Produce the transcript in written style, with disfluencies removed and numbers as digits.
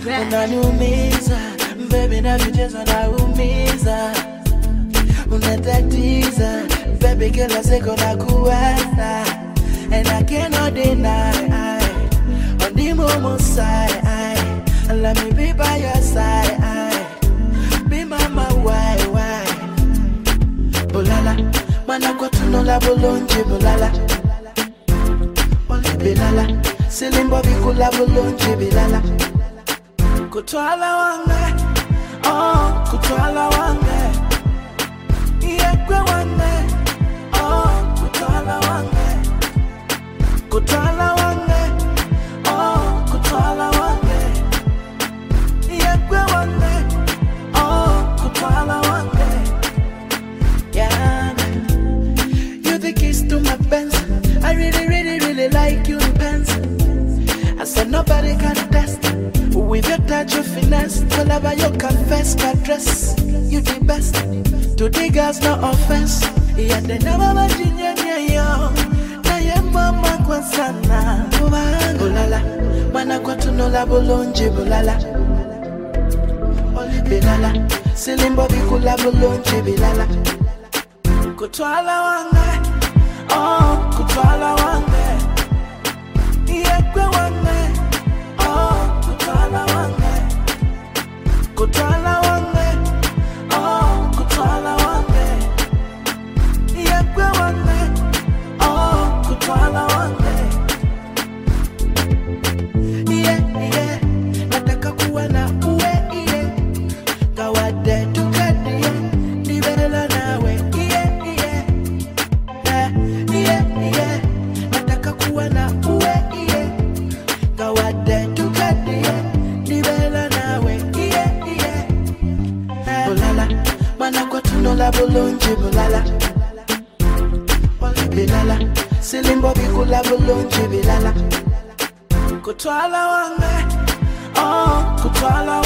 Unaniumiza, baby na vichezo naumiza. Unatatiza, baby kila siku nakuwaza. And I cannot deny, on the moment side, let me be by your side. Be mama, why? Bulala, mana kwa tunola bulonje bulala. Oli bilala, silimbo bikula bulonje bilala. Kutwala wange, kutwala wange. Yekwe wange, kutwala wange. Kutwala wange, kutwala wange. Yekwe wange, kutwala wange. Yeah, you the keys to my Benz. I really like you, Benz. I said nobody can test. With your touch of finesse, whenever you confess, my dress, you the best. To the girls, no offense. Yeah, they never imagine you. Mama kwa sana bulala mana kwa tunola bulonje bulala oli bilala silimbo bikula bulonje bilala kutwala wange kutwala wange yekwe wange kutwala wange kutwala wange kutwala wange yekwe wange kutwala wange. Yeah, nataka kuwa na uwe iye. Kawade tukadie, nibela nawe. Yeah, nataka kuwa na uwe iye. Kawade tukadie, nibela nawe. Bulala, mana kwa tunola bulonje bulala. Bilala, silimbo bikula bulonje bilala. Kutwala wange, kutwala